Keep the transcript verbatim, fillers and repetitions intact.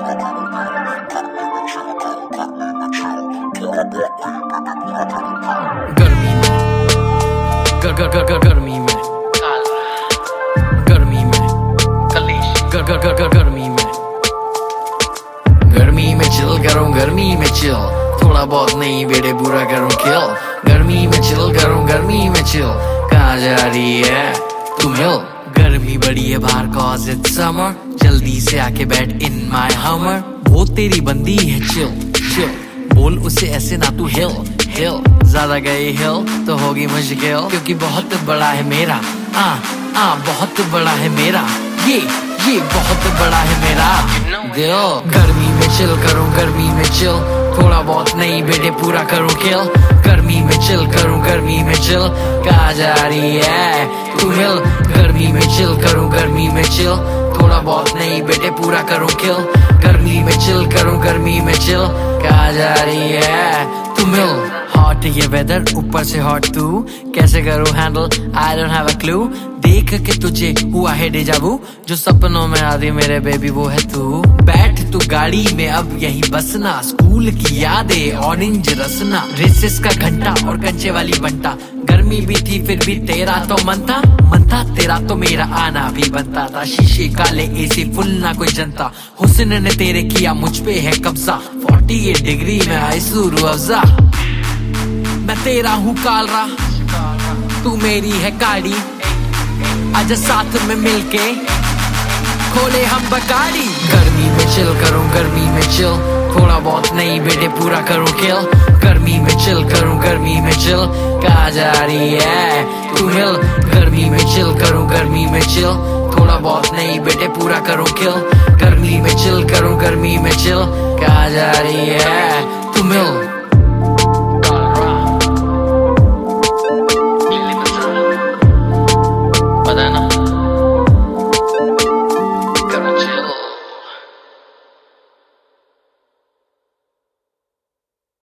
गर्मी में गर गर गर गर गर्मी में गर्मी में कलेश गर गर गर गर गर्मी में गर्मी में चिल करूं गर्मी में चिल थोड़ा बहुत नहीं बेटे बुरा करूं किल गर्मी में चिल करूं गर्मी में चिल कहाँ जा रही है तू मिल गर्मी बड़ी है बाहर cause it's summer जल्दी से आके बैठ in my hummer वो तेरी बंदी है chill chill बोल उसे ऐसे ना तू हिल हिल ज्यादा गई हिल तो होगी मुश्किल क्योंकि बहुत बड़ा है मेरा आ आ बहुत बड़ा है मेरा ये ये बहुत बड़ा है मेरा दिल गर्मी में चिल करूं गर्मी में चिल थोड़ा बहुत नहीं बेटे पूरा करूं किल गर्मी में चिल करूं गर्मी में चिल कहाँ जा रही है तू हिल गर्मी में चिल करूं गर्मी में चिल थोड़ा बहुत नहीं बेटे पूरा करूं किल गर्मी में चिल करूं गर्मी में चिल कहाँ जा रही है तू मिल हॉट ये वेदर ऊपर से हॉट तू कैसे करूं handle I don't have a clue देख के तुझे हुआ है डेजावू जो सपनों में आती मेरे बेबी वो है तू बैठ तू गाड़ी में अब यही बसना स्कूल की यादें ऑरेंज रसना रेसेस का घंटा और कंचे वाली बंटा गर्मी भी थी फिर भी तेरा तो मन था मन था तेरा तो मेरा आना भी बनता था शीशे काले एसी फुल ना कोई जनता हुस्न ने तेरे किया मुझ पे है कब्जा अड़तालीस डिग्री में आई सूरू अफजा मैं तेरा हूँ कालरा तू मेरी है गाड़ी आजा साथ में मिलके खोले हम बगाड़ी गर्मी में चिल करूं गर्मी में चिल थोड़ा बहुत नहीं बेटे पूरा करूं किल गर्मी में चिल करूं गर्मी में चिल कहाँ जा रही है तू हिल गर्मी में चिल करूं गर्मी में चिल थोड़ा बहुत नहीं बेटे पूरा करूं किल गर्मी में चिल करूं गर्मी में चिल कहाँ जा रही है तू मिल